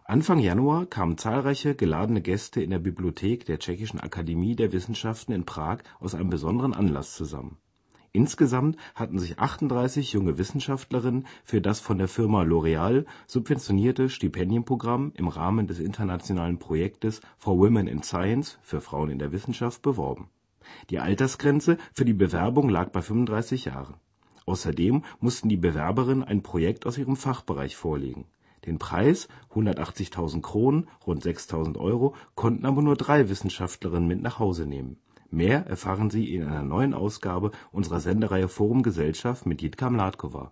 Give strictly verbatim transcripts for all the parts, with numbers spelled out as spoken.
Anfang Januar kamen zahlreiche geladene Gäste in der Bibliothek der Tschechischen Akademie der Wissenschaften in Prag aus einem besonderen Anlass zusammen. Insgesamt hatten sich achtunddreißig junge Wissenschaftlerinnen für das von der Firma L'Oréal subventionierte Stipendienprogramm im Rahmen des internationalen Projektes For Women in Science für Frauen in der Wissenschaft beworben. Die Altersgrenze für die Bewerbung lag bei fünfunddreißig Jahren. Außerdem mussten die Bewerberinnen ein Projekt aus ihrem Fachbereich vorlegen. Den Preis, hundertachtzigtausend Kronen, rund sechstausend Euro, konnten aber nur drei Wissenschaftlerinnen mit nach Hause nehmen. Mehr erfahren Sie in einer neuen Ausgabe unserer Sendereihe Forum Gesellschaft mit Jitka Mládková.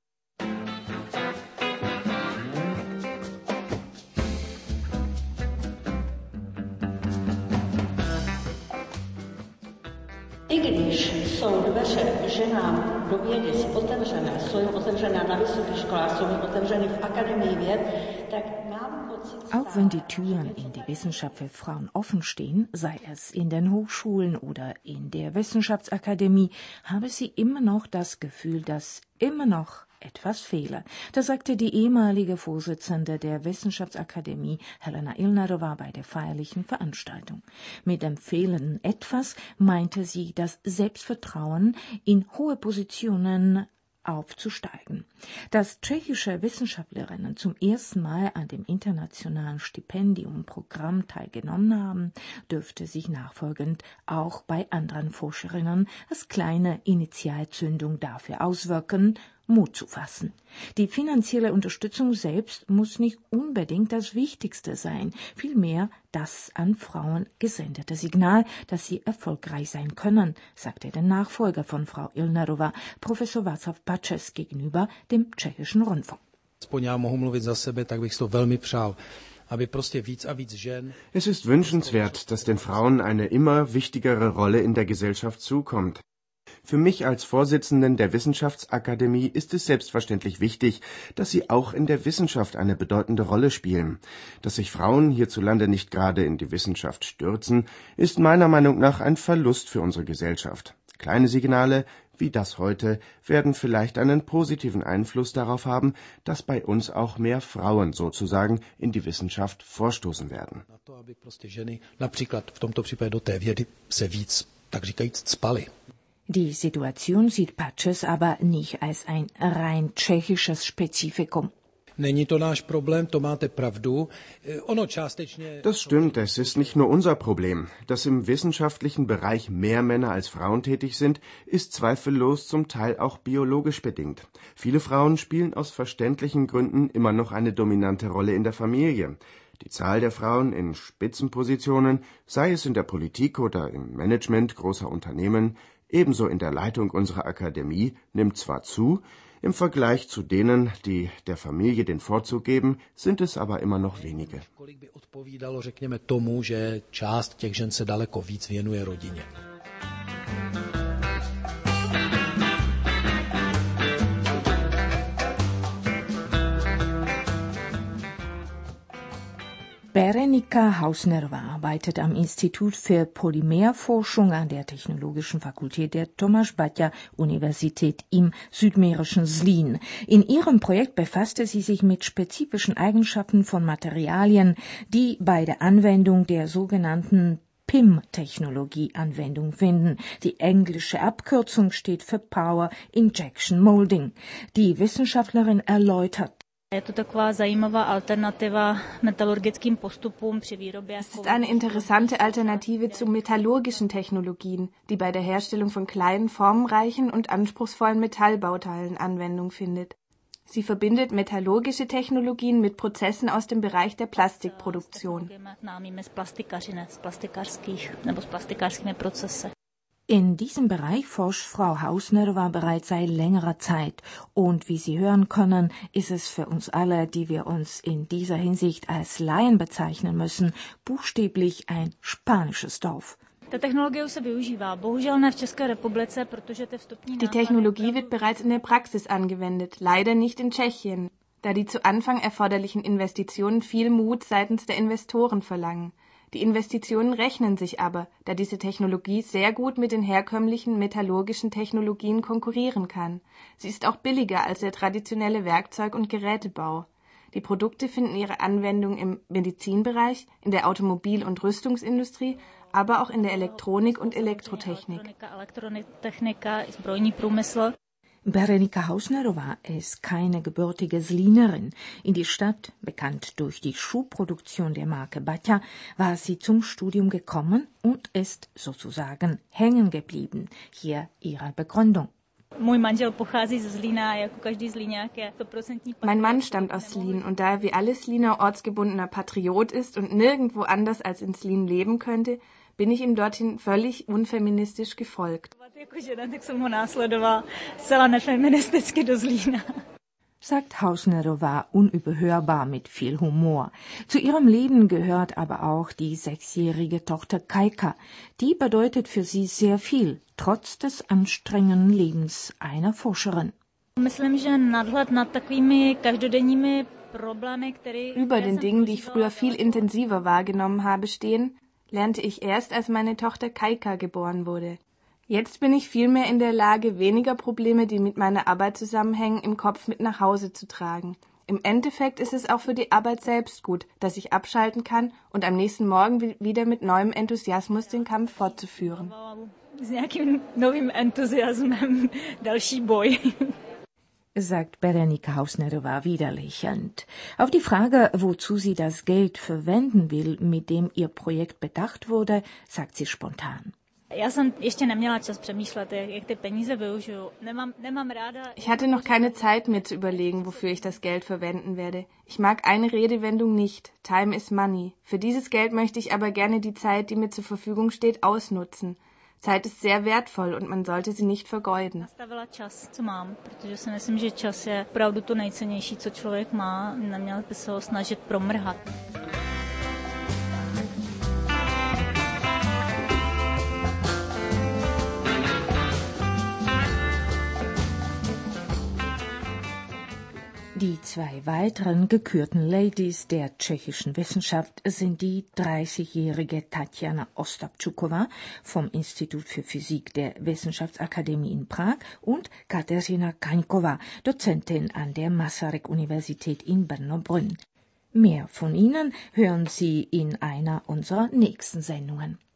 I když jsou dveře ženám do vědy otevřené, jsou jim otevřené na vysokých školách, jsou jim otevřeny v Akademii věd, tak mám pocit... Auch wenn die Türen in die Wissenschaft für Frauen offen stehen, sei es in den Hochschulen oder in der Wissenschaftsakademie, habe sie immer noch das Gefühl, dass immer noch etwas fehle. Das sagte die ehemalige Vorsitzende der Wissenschaftsakademie, Helena Ilnerová, bei der feierlichen Veranstaltung. Mit dem fehlenden Etwas meinte sie das Selbstvertrauen, in hohe Positionen aufzusteigen. Dass tschechische Wissenschaftlerinnen zum ersten Mal an dem internationalen Stipendiumprogramm teilgenommen haben, dürfte sich nachfolgend auch bei anderen Forscherinnen als kleine Initialzündung dafür auswirken, Mut zu fassen. Die finanzielle Unterstützung selbst muss nicht unbedingt das Wichtigste sein, vielmehr das an Frauen gesendete Signal, dass sie erfolgreich sein können, sagte der Nachfolger von Frau Ilnerová, Professor Václav Pačes, gegenüber dem tschechischen Rundfunk. Es ist wünschenswert, dass den Frauen eine immer wichtigere Rolle in der Gesellschaft zukommt. Für mich als Vorsitzenden der Wissenschaftsakademie ist es selbstverständlich wichtig, dass sie auch in der Wissenschaft eine bedeutende Rolle spielen. Dass sich Frauen hierzulande nicht gerade in die Wissenschaft stürzen, ist meiner Meinung nach ein Verlust für unsere Gesellschaft. Kleine Signale, wie das heute, werden vielleicht einen positiven Einfluss darauf haben, dass bei uns auch mehr Frauen sozusagen in die Wissenschaft vorstoßen werden. Die Situation sieht Pačes aber nicht als ein rein tschechisches Spezifikum. Das stimmt, es ist nicht nur unser Problem. Dass im wissenschaftlichen Bereich mehr Männer als Frauen tätig sind, ist zweifellos zum Teil auch biologisch bedingt. Viele Frauen spielen aus verständlichen Gründen immer noch eine dominante Rolle in der Familie. Die Zahl der Frauen in Spitzenpositionen, sei es in der Politik oder im Management großer Unternehmen, ebenso in der Leitung unserer Akademie, nimmt zwar zu, im Vergleich zu denen, die der Familie den Vorzug geben, sind es aber immer noch wenige. Berenika Hausnerová arbeitet am Institut für Polymerforschung an der Technologischen Fakultät der Tomáš Bata Universität im südmährischen Zlín. In ihrem Projekt befasste sie sich mit spezifischen Eigenschaften von Materialien, die bei der Anwendung der sogenannten P I M-Technologie Anwendung finden. Die englische Abkürzung steht für Power Injection Molding. Die Wissenschaftlerin erläutert: Es ist eine interessante Alternative zu metallurgischen Technologien, die bei der Herstellung von kleinen, formenreichen und anspruchsvollen Metallbauteilen Anwendung findet. Sie verbindet metallurgische Technologien mit Prozessen aus dem Bereich der Plastikproduktion. In diesem Bereich forscht Frau Hausnerová bereits seit längerer Zeit. Und wie Sie hören können, ist es für uns alle, die wir uns in dieser Hinsicht als Laien bezeichnen müssen, buchstäblich ein spanisches Dorf. Die Technologie wird bereits in der Praxis angewendet, leider nicht in Tschechien, da die zu Anfang erforderlichen Investitionen viel Mut seitens der Investoren verlangen. Die Investitionen rechnen sich aber, da diese Technologie sehr gut mit den herkömmlichen metallurgischen Technologien konkurrieren kann. Sie ist auch billiger als der traditionelle Werkzeug- und Gerätebau. Die Produkte finden ihre Anwendung im Medizinbereich, in der Automobil- und Rüstungsindustrie, aber auch in der Elektronik und Elektrotechnik. Berenika Hausnerová ist keine gebürtige Slinerin. In die Stadt, bekannt durch die Schuhproduktion der Marke Baťa, war sie zum Studium gekommen und ist sozusagen hängen geblieben. Hier ihre Begründung. Mein Mann stammt aus Zlín und da er wie alle Zlíner ortsgebundener Patriot ist und nirgendwo anders als in Zlín leben könnte, bin ich ihm dorthin völlig unfeministisch gefolgt. Sagt Hausnerová unüberhörbar mit viel Humor. Zu ihrem Leben gehört aber auch die sechsjährige Tochter Kajka. Die bedeutet für sie sehr viel, trotz des anstrengenden Lebens einer Forscherin. Über den Dingen, die ich früher viel intensiver wahrgenommen habe, stehen, lernte ich erst, als meine Tochter Kajka geboren wurde. Jetzt bin ich vielmehr in der Lage, weniger Probleme, die mit meiner Arbeit zusammenhängen, im Kopf mit nach Hause zu tragen. Im Endeffekt ist es auch für die Arbeit selbst gut, dass ich abschalten kann und am nächsten Morgen wieder mit neuem Enthusiasmus den Kampf fortzuführen. Sagt Berenika Hausnerová wieder lächelnd. Auf die Frage, wozu sie das Geld verwenden will, mit dem ihr Projekt bedacht wurde, sagt sie spontan. Ich hatte noch keine Zeit, mir zu überlegen, wofür ich das Geld verwenden werde. Ich mag eine Redewendung nicht. Time is money. Für dieses Geld möchte ich aber gerne die Zeit, die mir zur Verfügung steht, ausnutzen. Zeit ist sehr wertvoll und man sollte sie nicht vergeuden. Die zwei weiteren gekürten Ladies der tschechischen Wissenschaft sind die dreißigjährige Tatjana Ostapčuková vom Institut für Physik der Wissenschaftsakademie in Prag und Kateřina Kaňková, Dozentin an der Masaryk-Universität in Brno-Brünn. Mehr von ihnen hören Sie in einer unserer nächsten Sendungen.